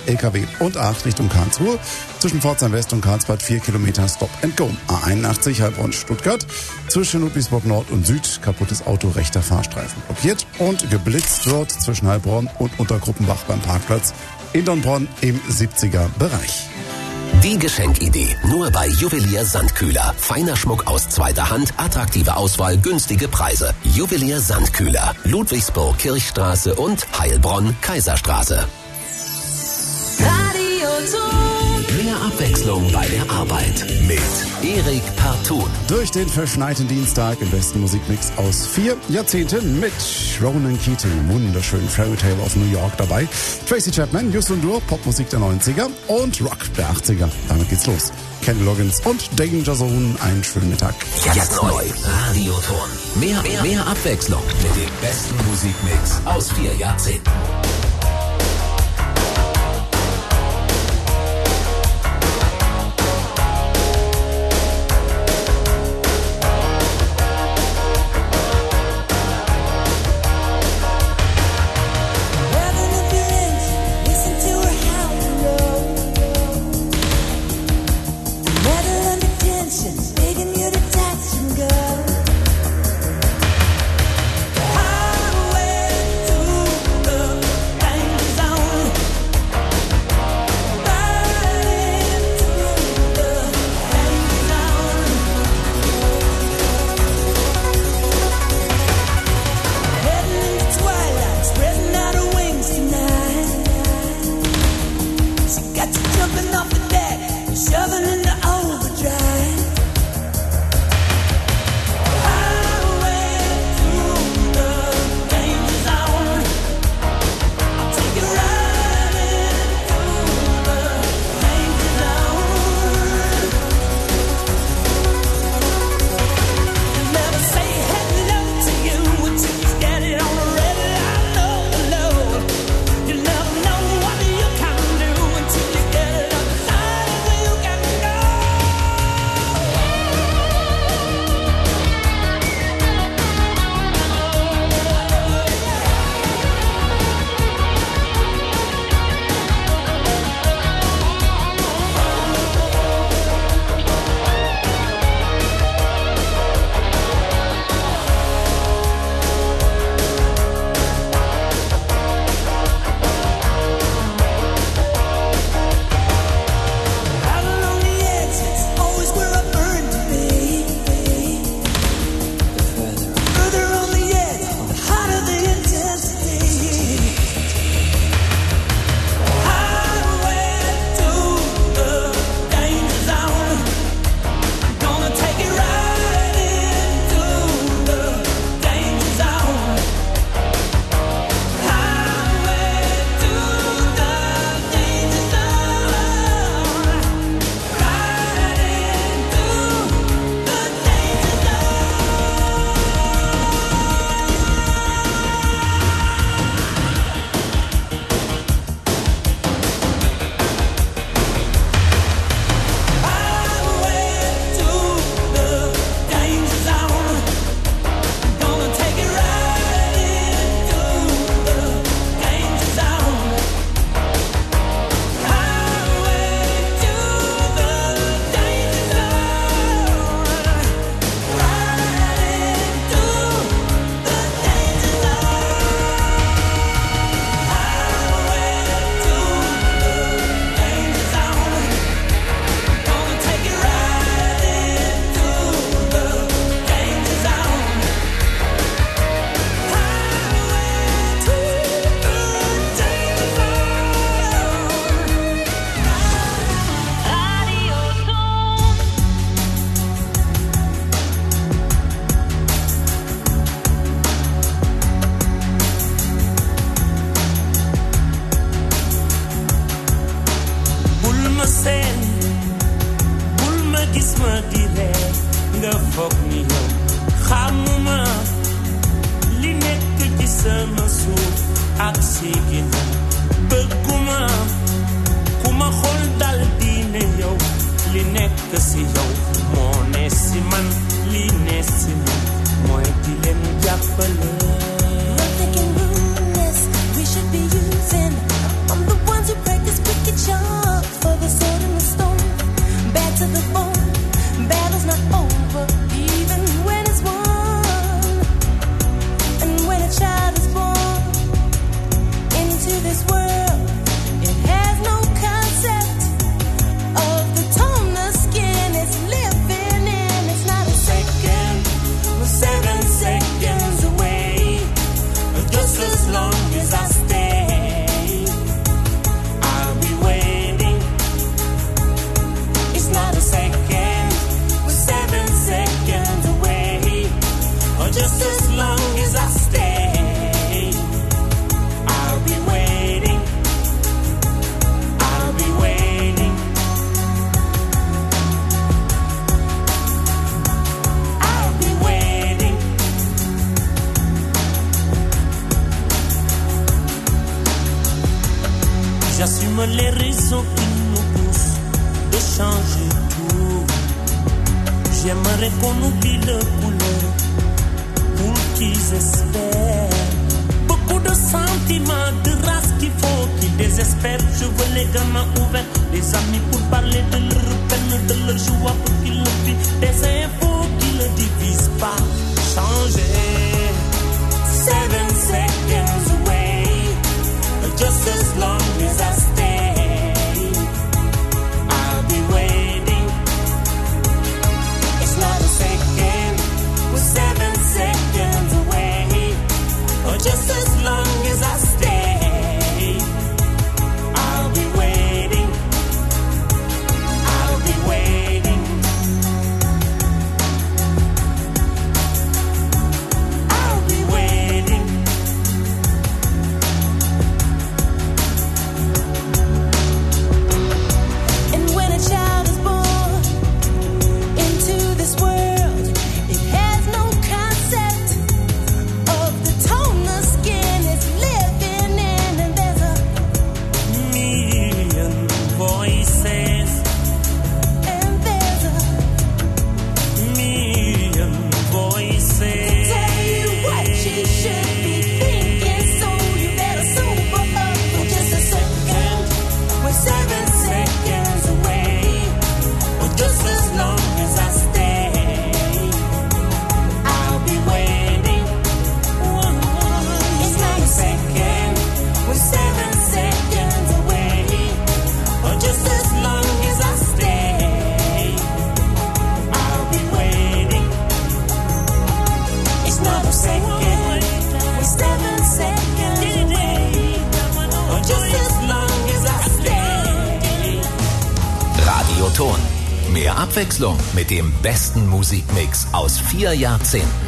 LKW. Und 8 Richtung Karlsruhe. Zwischen Pforzheim West und Karlsbad 4 Kilometer Stop and Go. A81 Heilbronn-Stuttgart. Zwischen Ludwigsburg Nord und Süd kaputtes Auto, rechter Fahrstreifen blockiert. Und geblitzt wird zwischen Heilbronn und Untergruppenbach beim Parkplatz in Dornbronn im 70er Bereich. Die Geschenkidee nur bei Juwelier Sandkühler. Feiner Schmuck aus zweiter Hand, attraktive Auswahl, günstige Preise. Juwelier Sandkühler. Ludwigsburg Kirchstraße und Heilbronn Kaiserstraße. Mehr Abwechslung bei der Arbeit mit Erik Partun. Durch den verschneiten Dienstag im besten Musikmix aus 4 Jahrzehnten mit Ronan Keating, wunderschön Fairy Tale of New York dabei, Tracy Chapman, Justin Dur, Popmusik der 90er und Rock der 80er. Damit geht's los. Kenny Loggins und Danger Zone, einen schönen Mittag. Jetzt neu, Radioton. Mehr Abwechslung mit dem besten Musikmix aus 4 Jahrzehnten. Nothing can ruin this. We should be using. I'm the ones who practice. les raisons qui nous poussent de changer tout. J'aimerais qu'on oublie le couleur pour qu'ils espèrent. Beaucoup de sentiments, de race qu'il faut qu'ils désespèrent. Je veux les gamins ouverts, des amis pour parler de leur peine, de leur joie pour qu'ils le vivent. Des infos qui ne divisent pas. Changer. 7 seconds away, just as long as I stay, I'll be waiting. It's not a second, we're 7 seconds away, or just as long as I stay, I'll be waiting. I'll be waiting. I'll be waiting. And when a child is born into this world, it has no concept of the tone the skin is living in, and there's a million voices, and there's a million voices. Tell you what you should be thinking, so you better sober up for just a second. We're 7 seconds away, or just as long as I stay, I'll be waiting. It's not a second, we're 7 seconds away, or just as long as I stay, I'll be waiting. It's not a second, we're 7 seconds away, or just as long as I stay. Radioton. Mehr Abwechslung mit dem besten Musikmix aus 4 Jahrzehnten.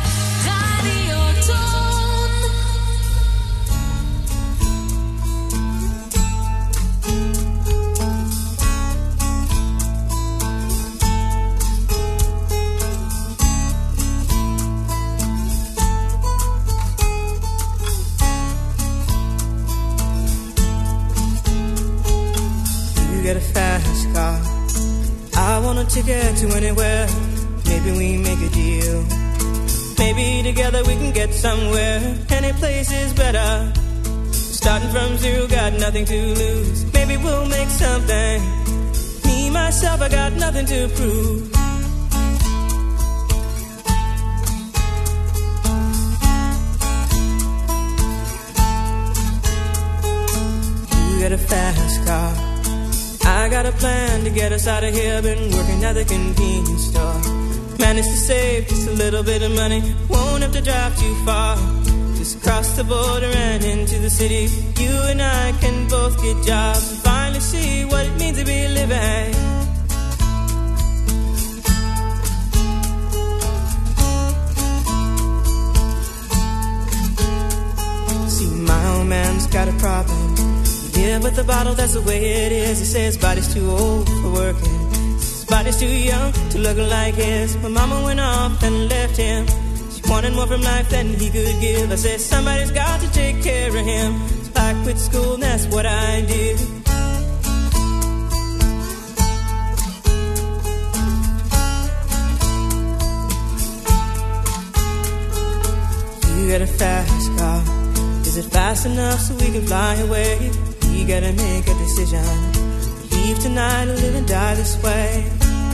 You get a fast car, I want a ticket to anywhere. Maybe we make a deal. Maybe together we can get somewhere. Any place is better. Starting from zero, got nothing to lose. Maybe we'll make something. Me, myself, I got nothing to prove. You get a fast car, I got a plan to get us out of here. Been working at the convenience store. Managed to save just a little bit of money. Won't have to drive too far. Just cross the border and into the city. You and I can both get jobs and finally see what it means to be living. See, my old man's got a problem. Yeah, but the bottle, that's the way it is. He says his body's too old for working. His body's too young to look like his. My mama went off and left him. She wanted more from life than he could give. I said, somebody's got to take care of him. So I quit school and that's what I did. You got a fast car. Is it fast enough so we can fly away? We gotta make a decision. Leave tonight or live and die this way.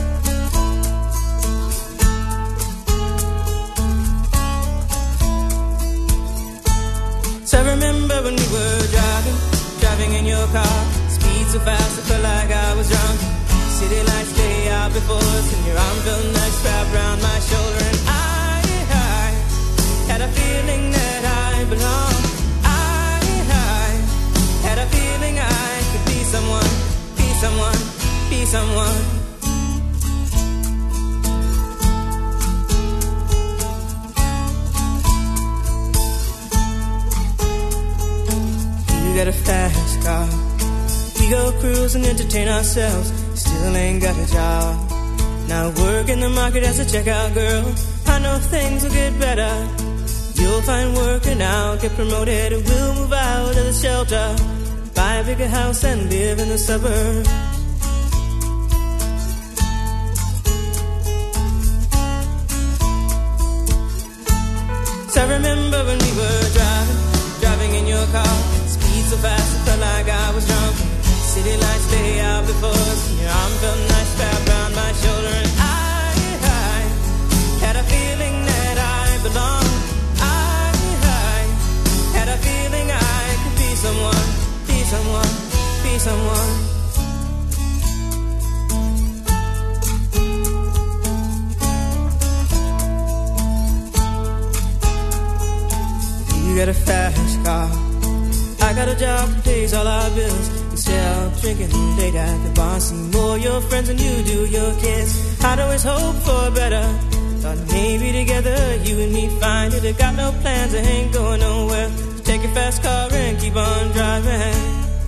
So I remember when we were driving in your car. Speed so fast I felt like I was drunk. City lights day out before us, and your arm felt nice wrapped around my shoulder. And I had a feeling that I belonged. Had a feeling I could be someone, be someone, be someone. You got a fast car. We go cruise and entertain ourselves. Still ain't got a job. Now work in the market as a checkout girl. I know things will get better. You'll find work and I'll get promoted. We'll move out of the shelter. Buy buy a bigger house and live in the suburbs. So I remember when we were driving in your car, speed so fast it felt like I was drunk. City lights lay out before us, and your arm felt nice wrapped around my shoulder, and I had a feeling that I belonged. I had a feeling I could be someone, be someone, be someone. You got a fast car, I got a job that pays all our bills. Instead of drinking late at the bar, see more your friends than you do your kids. I'd always hope for better, thought maybe together you and me find it. I got no plans, I ain't going nowhere. So take your fast car and keep on driving.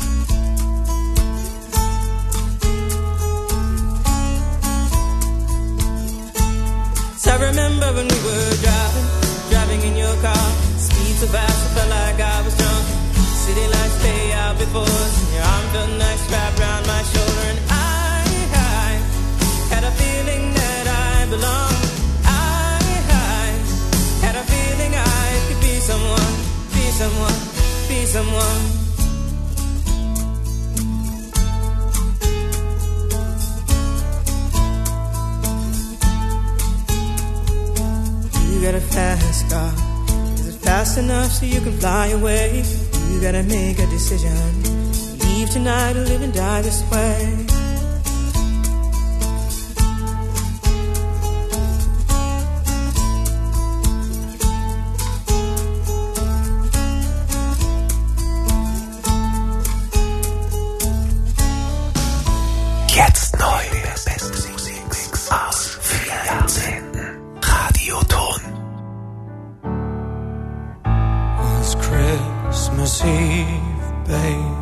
So I remember when we were driving in your car, speed so fast I felt like I was drunk. City lights lay out before us, and your arm felt nice wrapped around my shoulder, and I had a feeling that I belonged. I had a feeling I could be someone, be someone, be someone. You got a fast car, is it fast enough so you can fly away? You gotta make a decision, leave tonight or live and die this way. Jetzt neu der beste Musikmix aus 4 Jahrzehnten. Radioton. It's Christmas Eve, babe,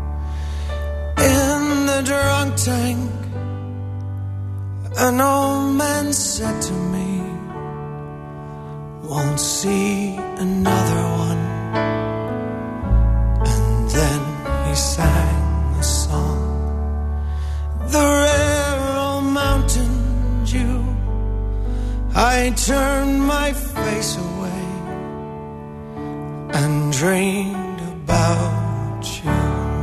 in the drunk tank. An old man said to me, won't see another one. And then he sang a song, the rare old Mountain Dew. I turned my face away and dreamed about you.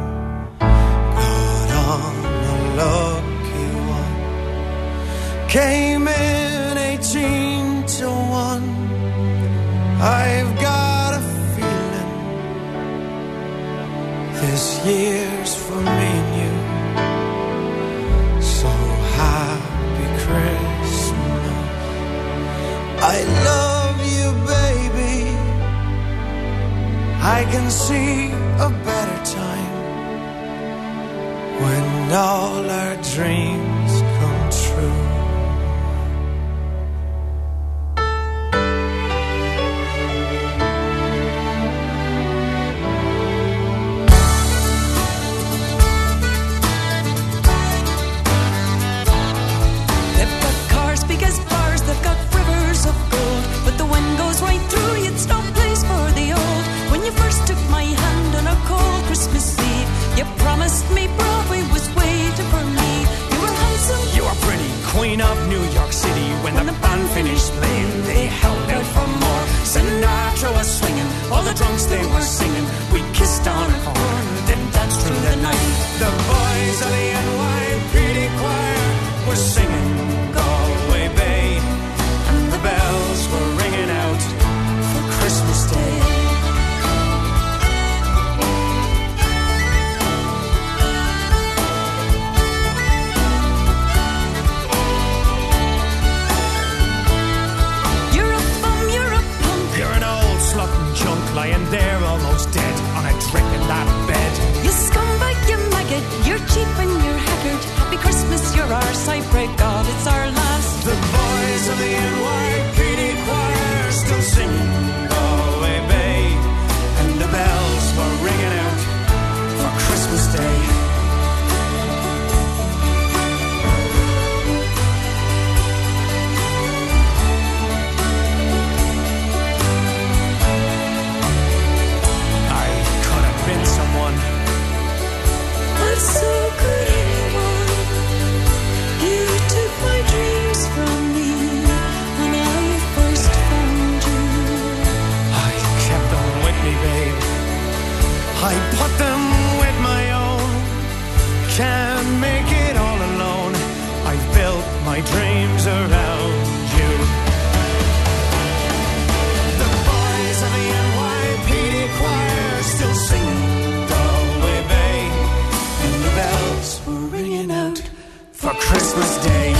Got on a lucky one, came in 18 to 1. I've got a feeling this year's for me and you. So happy Christmas, I love you, baby. I can see a better time when all our dreams come true. They've got cars big as bars, they've got rivers of gold, but the wind goes right through you, it's no place for the old. When you first took my hand on a cold Christmas Eve, you promised me Broadway was waiting for me. You were handsome, You were pretty, queen of New York City. When the band finished playing, they held out for more. Sinatra was swinging, all the drunks they were singing. We kissed on a horn, then danced through the night. The boys of the NYPD choir were singing Galway Bay, and the bells were ringing out for Christmas Day. you're a bum, you're a punk. You're an old slut and junk lying there almost dead on a dripping my dreams around you. The boys of the NYPD choir still singing Galway Bay, and the bells were ringing out for Christmas Day.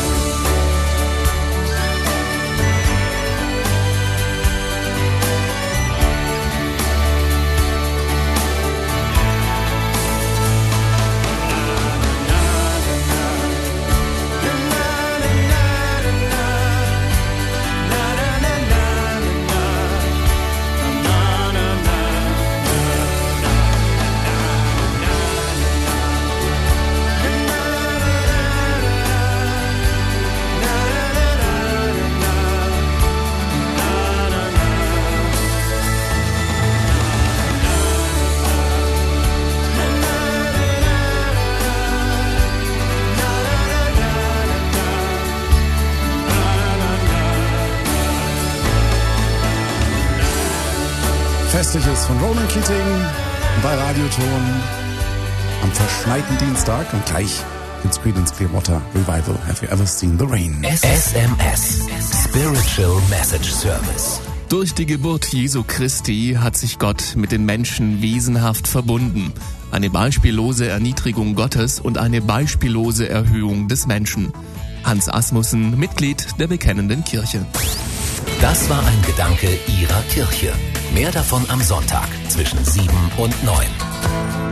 Festliches von Ronan Keating bei Radioton am verschneiten Dienstag und gleich ins Creedence Clearwater Revival. Have you ever seen the rain? SMS Spiritual Message Service. Durch die Geburt Jesu Christi hat sich Gott mit den Menschen wesenhaft verbunden. Eine beispiellose Erniedrigung Gottes und eine beispiellose Erhöhung des Menschen. Hans Asmussen, Mitglied der Bekennenden Kirche. Das war ein Gedanke Ihrer Kirche. Mehr davon am Sonntag zwischen 7 und 9.